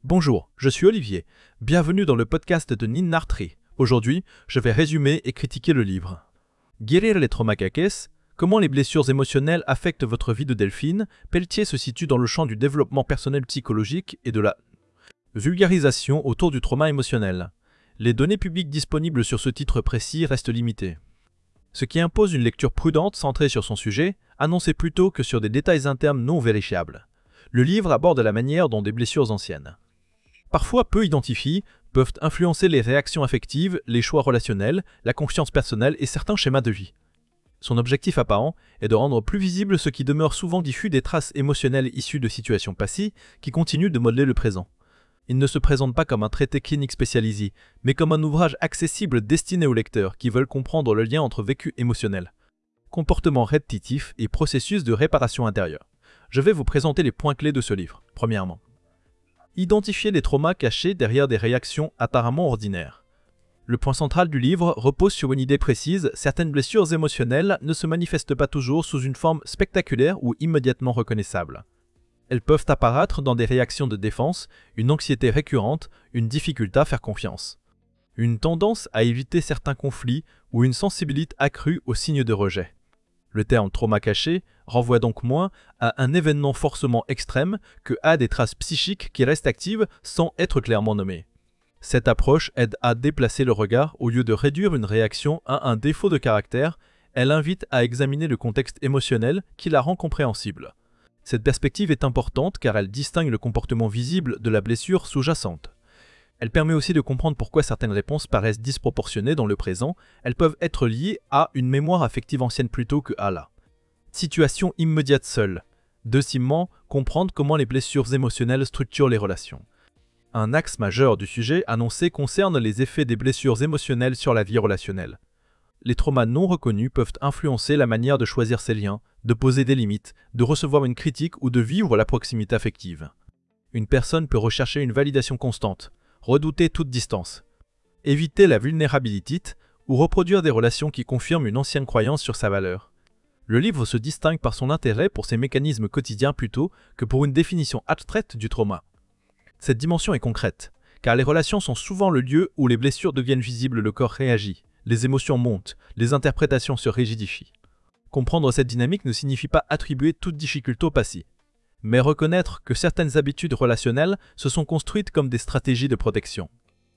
Bonjour, je suis Olivier. Bienvenue dans le podcast de Ninartri. Aujourd'hui, je vais résumer et critiquer le livre. Guérir les traumacaques, comment les blessures émotionnelles affectent votre vie de Delphine, Pelletier se situe dans le champ du développement personnel psychologique et de la vulgarisation autour du trauma émotionnel. Les données publiques disponibles sur ce titre précis restent limitées. Ce qui impose une lecture prudente centrée sur son sujet, annoncée plutôt que sur des détails internes non vérifiables. Le livre aborde la manière dont des blessures anciennes, parfois peu identifiées, peuvent influencer les réactions affectives, les choix relationnels, la confiance personnelle et certains schémas de vie. Son objectif apparent est de rendre plus visible ce qui demeure souvent diffus des traces émotionnelles issues de situations passées qui continuent de modeler le présent. Il ne se présente pas comme un traité clinique spécialisé, mais comme un ouvrage accessible destiné aux lecteurs qui veulent comprendre le lien entre vécu émotionnel, comportement répétitif et processus de réparation intérieure. Je vais vous présenter les points clés de ce livre. Premièrement, identifier les traumas cachés derrière des réactions apparemment ordinaires. Le point central du livre repose sur une idée précise, certaines blessures émotionnelles ne se manifestent pas toujours sous une forme spectaculaire ou immédiatement reconnaissable. Elles peuvent apparaître dans des réactions de défense, une anxiété récurrente, une difficulté à faire confiance, une tendance à éviter certains conflits ou une sensibilité accrue aux signes de rejet. Le terme trauma caché renvoie donc moins à un événement forcément extrême que à des traces psychiques qui restent actives sans être clairement nommées. Cette approche aide à déplacer le regard au lieu de réduire une réaction à un défaut de caractère, elle invite à examiner le contexte émotionnel qui la rend compréhensible. Cette perspective est importante car elle distingue le comportement visible de la blessure sous-jacente. Elle permet aussi de comprendre pourquoi certaines réponses paraissent disproportionnées dans le présent, elles peuvent être liées à une mémoire affective ancienne plutôt que à la situation immédiate seule. Deuxièmement, comprendre comment les blessures émotionnelles structurent les relations. Un axe majeur du sujet annoncé concerne les effets des blessures émotionnelles sur la vie relationnelle. Les traumas non reconnus peuvent influencer la manière de choisir ses liens, de poser des limites, de recevoir une critique ou de vivre la proximité affective. Une personne peut rechercher une validation constante, redouter toute distance, éviter la vulnérabilité ou reproduire des relations qui confirment une ancienne croyance sur sa valeur. Le livre se distingue par son intérêt pour ces mécanismes quotidiens plutôt que pour une définition abstraite du trauma. Cette dimension est concrète, car les relations sont souvent le lieu où les blessures deviennent visibles, le corps réagit, les émotions montent, les interprétations se rigidifient. Comprendre cette dynamique ne signifie pas attribuer toute difficulté au passé, mais reconnaître que certaines habitudes relationnelles se sont construites comme des stratégies de protection.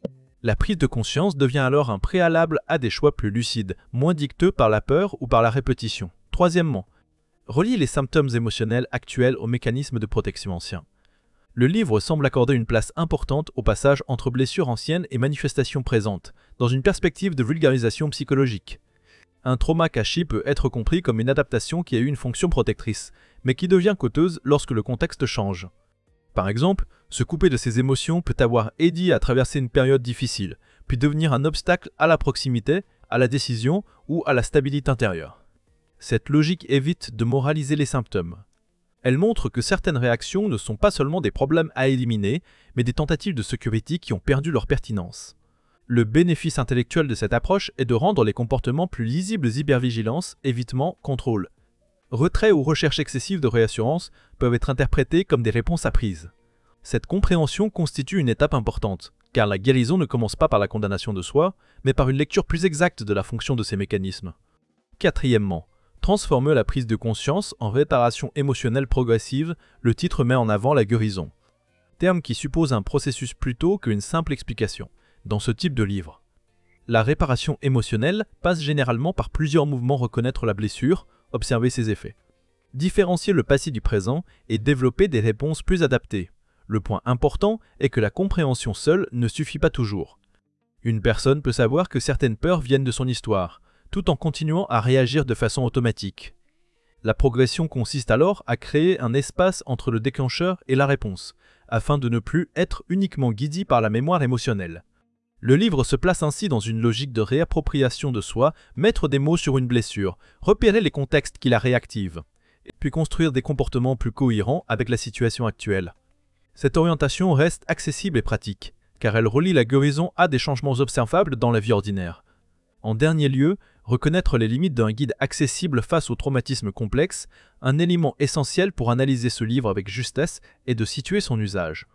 La prise de conscience devient alors un préalable à des choix plus lucides, moins dictés par la peur ou par la répétition. Troisièmement, relier les symptômes émotionnels actuels aux mécanismes de protection anciens. Le livre semble accorder une place importante au passage entre blessures anciennes et manifestations présentes, dans une perspective de vulgarisation psychologique. Un trauma caché peut être compris comme une adaptation qui a eu une fonction protectrice, mais qui devient coûteuse lorsque le contexte change. Par exemple, se couper de ses émotions peut avoir aidé à traverser une période difficile, puis devenir un obstacle à la proximité, à la décision ou à la stabilité intérieure. Cette logique évite de moraliser les symptômes. Elle montre que certaines réactions ne sont pas seulement des problèmes à éliminer, mais des tentatives de sécurité qui ont perdu leur pertinence. Le bénéfice intellectuel de cette approche est de rendre les comportements plus lisibles. Hypervigilance, évitement, contrôle. Retrait ou recherche excessive de réassurance peuvent être interprétés comme des réponses apprises. Cette compréhension constitue une étape importante, car la guérison ne commence pas par la condamnation de soi, mais par une lecture plus exacte de la fonction de ces mécanismes. Quatrièmement, transformer la prise de conscience en réparation émotionnelle progressive, le titre met en avant la guérison. Terme qui suppose un processus plutôt qu'une simple explication. Dans ce type de livre, la réparation émotionnelle passe généralement par plusieurs mouvements: reconnaître la blessure, observer ses effets, différencier le passé du présent et développer des réponses plus adaptées. Le point important est que la compréhension seule ne suffit pas toujours. Une personne peut savoir que certaines peurs viennent de son histoire, tout en continuant à réagir de façon automatique. La progression consiste alors à créer un espace entre le déclencheur et la réponse, afin de ne plus être uniquement guidé par la mémoire émotionnelle. Le livre se place ainsi dans une logique de réappropriation de soi, mettre des mots sur une blessure, repérer les contextes qui la réactivent, puis construire des comportements plus cohérents avec la situation actuelle. Cette orientation reste accessible et pratique, car elle relie la guérison à des changements observables dans la vie ordinaire. En dernier lieu, reconnaître les limites d'un guide accessible face au traumatisme complexe, un élément essentiel pour analyser ce livre avec justesse et de situer son usage.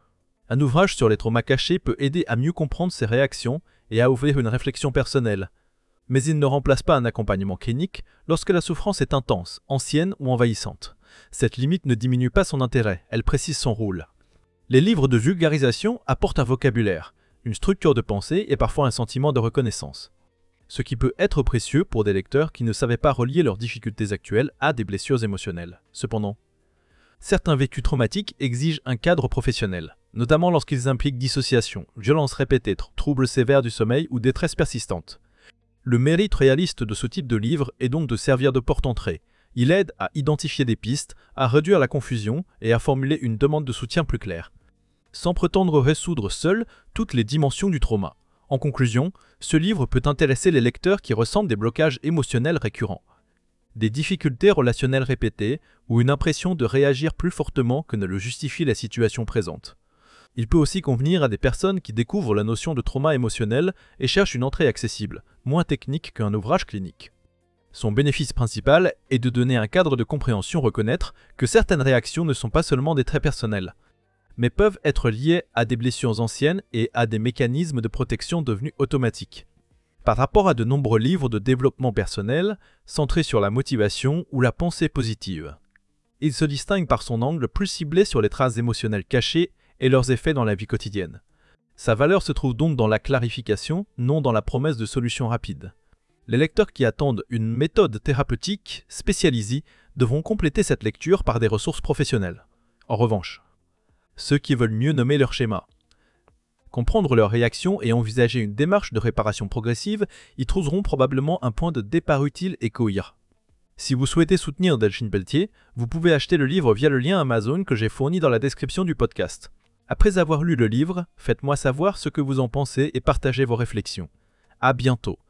Un ouvrage sur les traumas cachés peut aider à mieux comprendre ces réactions et à ouvrir une réflexion personnelle. Mais il ne remplace pas un accompagnement clinique lorsque la souffrance est intense, ancienne ou envahissante. Cette limite ne diminue pas son intérêt, elle précise son rôle. Les livres de vulgarisation apportent un vocabulaire, une structure de pensée et parfois un sentiment de reconnaissance. Ce qui peut être précieux pour des lecteurs qui ne savaient pas relier leurs difficultés actuelles à des blessures émotionnelles. Cependant, certains vécus traumatiques exigent un cadre professionnel, notamment lorsqu'ils impliquent dissociation, violences répétées, troubles sévères du sommeil ou détresse persistante. Le mérite réaliste de ce type de livre est donc de servir de porte-entrée. Il aide à identifier des pistes, à réduire la confusion et à formuler une demande de soutien plus claire, sans prétendre résoudre seul toutes les dimensions du trauma. En conclusion, ce livre peut intéresser les lecteurs qui ressentent des blocages émotionnels récurrents, des difficultés relationnelles répétées ou une impression de réagir plus fortement que ne le justifie la situation présente. Il peut aussi convenir à des personnes qui découvrent la notion de trauma émotionnel et cherchent une entrée accessible, moins technique qu'un ouvrage clinique. Son bénéfice principal est de donner un cadre de compréhension, reconnaître que certaines réactions ne sont pas seulement des traits personnels, mais peuvent être liées à des blessures anciennes et à des mécanismes de protection devenus automatiques. Par rapport à de nombreux livres de développement personnel centrés sur la motivation ou la pensée positive, il se distingue par son angle plus ciblé sur les traces émotionnelles cachées et leurs effets dans la vie quotidienne. Sa valeur se trouve donc dans la clarification, non dans la promesse de solutions rapides. Les lecteurs qui attendent une méthode thérapeutique spécialisée devront compléter cette lecture par des ressources professionnelles. En revanche, ceux qui veulent mieux nommer leur schéma, comprendre leurs réactions et envisager une démarche de réparation progressive y trouveront probablement un point de départ utile et cohérent. Si vous souhaitez soutenir Delphine Pelletier, vous pouvez acheter le livre via le lien Amazon que j'ai fourni dans la description du podcast. Après avoir lu le livre, faites-moi savoir ce que vous en pensez et partagez vos réflexions. À bientôt.